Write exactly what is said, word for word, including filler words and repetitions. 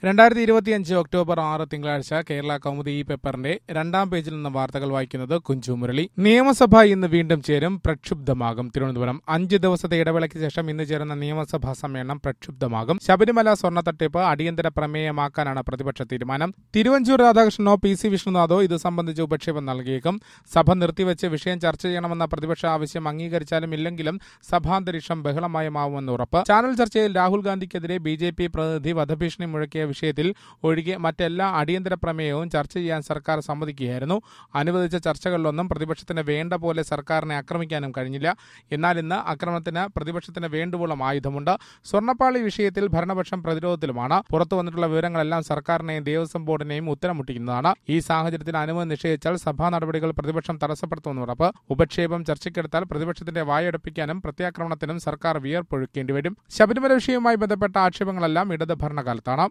രണ്ടായിരത്തി ഇരുപത്തിയഞ്ച് ഒക്ടോബർ ആറ് തിങ്കളാഴ്ച കേരള കൗമുദി ഈ പേപ്പറിന്റെ രണ്ടാം പേജിൽ നിന്ന് വാർത്തകൾ വായിക്കുന്നത് കുഞ്ചു മുരളി. നിയമസഭ ഇന്ന് വീണ്ടും ചേരും, പ്രക്ഷുബ്ധമാകും. തിരുവനന്തപുരം. അഞ്ച് ദിവസത്തെ ഇടവേളയ്ക്ക് ശേഷം ഇന്ന് ചേരുന്ന നിയമസഭാ സമ്മേളനം പ്രക്ഷുബ്ധമാകും. ശബരിമല സ്വർണ്ണ തട്ടിപ്പ് അടിയന്തര പ്രമേയമാക്കാനാണ് പ്രതിപക്ഷ തീരുമാനം. തിരുവഞ്ചൂർ രാധാകൃഷ്ണനോ പി സി വിഷ്ണുനാഥോ ഇത് സംബന്ധിച്ച് ഉപക്ഷേപം നൽകിയേക്കും. സഭ നിർത്തിവെച്ച് വിഷയം ചർച്ച ചെയ്യണമെന്ന പ്രതിപക്ഷ ആവശ്യം അംഗീകരിച്ചാലും ഇല്ലെങ്കിലും സഭാന്തരീക്ഷം ബഹളമയമാവുമെന്ന് ഉറപ്പ്. ചാനൽ ചർച്ചയിൽ രാഹുൽ ഗാന്ധിക്കെതിരെ ബി ജെ പി പ്രതിനിധി വധഭീഷണി മുഴക്കിയ വിഷയത്തിൽ ഒഴികെ മറ്റെല്ലാ അടിയന്തര പ്രമേയവും ചർച്ച ചെയ്യാൻ സർക്കാർ സമ്മതിക്കുകയായിരുന്നു. അനുവദിച്ച ചർച്ചകളിലൊന്നും പ്രതിപക്ഷത്തിന് വേണ്ട പോലെ സർക്കാരിനെ ആക്രമിക്കാനും കഴിഞ്ഞില്ല. എന്നാൽ ഇന്ന് ആക്രമണത്തിന് പ്രതിപക്ഷത്തിന് വേണ്ടുവോളം ആയുധമുണ്ട്. സ്വർണ്ണപ്പാളി വിഷയത്തിൽ ഭരണപക്ഷം പ്രതിരോധത്തിലുമാണ്. പുറത്തു വന്നിട്ടുള്ള വിവരങ്ങളെല്ലാം സർക്കാരിനെയും ദേവസ്വം ബോർഡിനെയും ഉത്തരമുട്ടിക്കുന്നതാണ്. ഈ സാഹചര്യത്തിൽ അനുമതി നിഷേധിച്ചാൽ സഭാ നടപടികൾ പ്രതിപക്ഷം തടസ്സപ്പെടുത്തുമെന്ന് ഉറപ്പ്. ഉപക്ഷേപം ചർച്ചയ്ക്കെടുത്താൽ പ്രതിപക്ഷത്തിന്റെ വായടപ്പിക്കാനും പ്രത്യാക്രമണത്തിനും സർക്കാർ വിയർപ്പൊഴുക്കേണ്ടി വരും. ശബരിമല വിഷയവുമായി ബന്ധപ്പെട്ട ആക്ഷേപങ്ങളെല്ലാം ഇടത് ഭരണകാലത്താണ്.